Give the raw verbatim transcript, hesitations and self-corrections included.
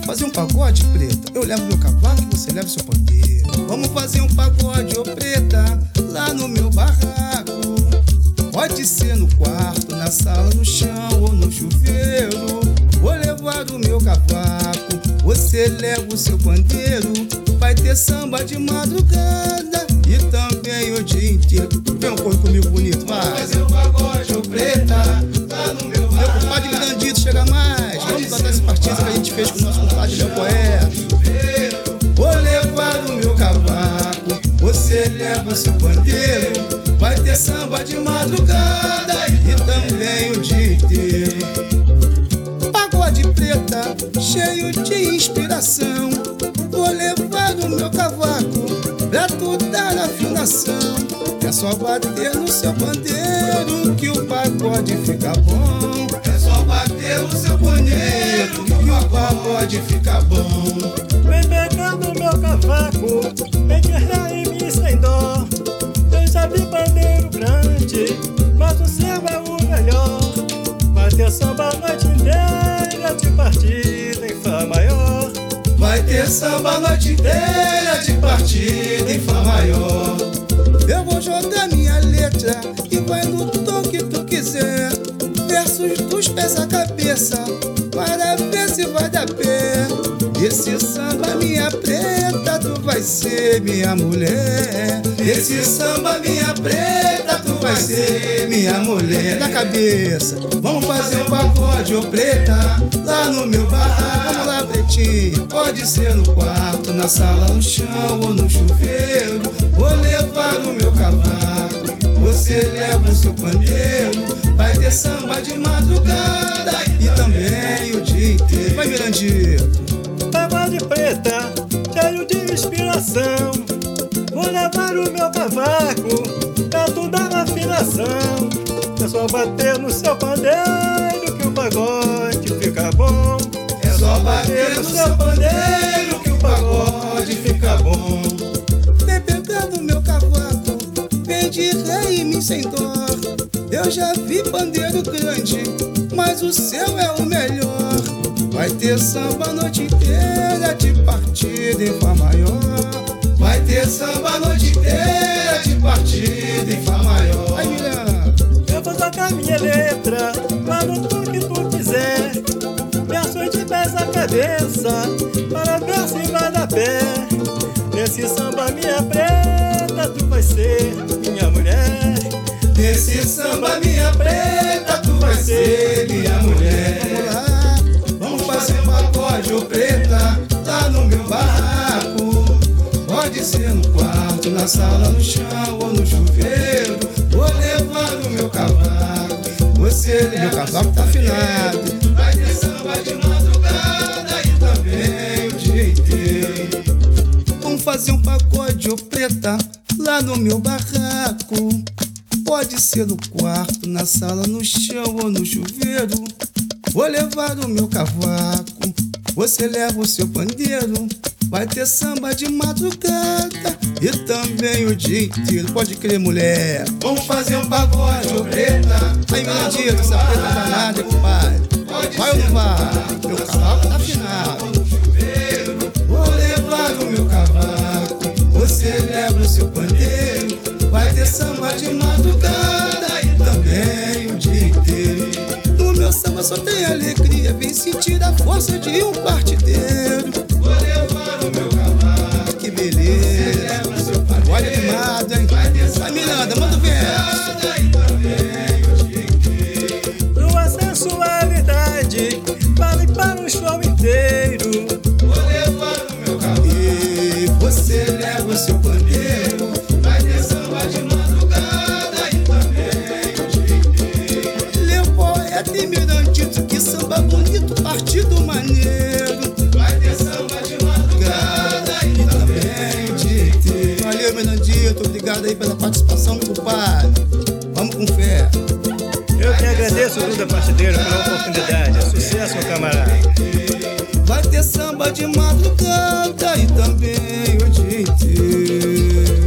fazer um pagode, preta. Eu levo meu cavaco e você leva seu pandeiro. Vamos fazer um pagode, ô preta, lá no meu barraco. Pode ser no quarto, na sala, no chão ou no chuveiro. Vou levar o meu cavaco, você leva o seu pandeiro. Vai ter samba de madrugada e também o dia inteiro. Vem um corre comigo bonito, vai. Vamos fazer um pagode, ô preta, lá no meu barraco. Meu compadre Grandito, chega mais. Vamos cantar esse partido que a gente fez com o nosso compadre Léo Poeta. Vou levar o meu cavaco, você leva o seu pandeiro. Vai ter samba de madrugada e também o dia inteiro. Pagode preta, cheio de inspiração. Vou levar o meu cavaco pra tu dar afinação. É só bater no seu pandeiro que o pagode fica bom. É só bater no seu pandeiro que o pagode fica bom. Vem pegando meu cavaco, vem guerrear em mim sem dó. Eu já vi pandeiro grande, mas o seu é o melhor. Vai ter samba a noite inteira de partida em Fá maior. Vai ter samba a noite inteira de partida em Fá maior. Eu vou jogar minha letra e vai no tom que tu quiser. Versos dos pés à cabeça, para ver se vai dar pé. Esse samba minha preta, tu vai ser minha mulher. Esse samba minha preta, tu vai ser minha mulher. Da cabeça, vamos fazer um pagode, ô preta, lá no meu barraco. Vamos lá, pretinho. Pode ser no quarto, na sala, no chão ou no chuveiro. Vou levar o meu cavaco, você leva o seu pandeiro. Vai ter samba de madrugada e também o dia inteiro. Vai, Mirandito. Pagode preta, cheio de inspiração. Vou levar o meu cavaco pra tu dar afinação. É só bater no seu pandeiro que o pagode fica bom. É só bater no seu pandeiro que o pagode fica bom. Vem pegando meu cavaco, vem de rei em mim sem dó. Eu já vi pandeiro grande, mas o seu é o melhor. Vai ter samba a noite inteira de partida em Fá maior. Vai ter samba a noite inteira de partida em Fá maior. Ai, Miranda. Eu vou tocar minha letra lá no tom que tu quiser. Versos de pés à cabeça, para ver se vai dar pé. Nesse samba minha preta, tu vai ser minha mulher. Nesse samba minha preta, tu vai ser minha mulher. Vamos lá. Vamos fazer um pagode, ô preta, lá no meu barraco. Pode ser no quarto, na sala, no chão ou no chuveiro. Vou levar o meu cavaco, você leva Meu cavaco tá afinado. Vai ter samba de madrugada e também o dia inteiro. Vamos fazer um pagode, ô preta, lá no meu barraco. Pode ser no quarto, na sala, no chão ou no chuveiro. Vou levar o meu cavaco, você leva o seu pandeiro. Vai ter samba de madrugada e também o dia inteiro. Pode crer, mulher. Vamos fazer um pagode, ô preta. Aí, Mirandito, essa preta danada, compadre. Vai ou não vai? Meu cavaco tá afinado. Vou levar o meu cavaco, você leva o seu pandeiro. Vai ter samba de madrugada e também o dia inteiro. No meu samba só tem alegria, vem sentir a força de um partideiro. Vou levar o meu cavaco, Que beleza. leva o seu pandeiro. Olha animado, hein? Vai, Miranda, manda o verso. E também o dia inteiro. Tua sensualidade vale para o show inteiro. Vou levar o meu cavaco, E você leva o seu pandeiro. Vai ter samba de madrugada e também o dia inteiro. Léo Poeta e Mirandito, que samba bonito, partido maneiro. Vai ter samba de madrugada e também o dia inteiro. Valeu, Mirandito, obrigado aí pela participação, meu compadre. Vamos com fé. Eu que agradeço, Duda Partideiro, pela oportunidade. Sucesso, meu camarada. Vai ter samba de madrugada e também o dia inteiro.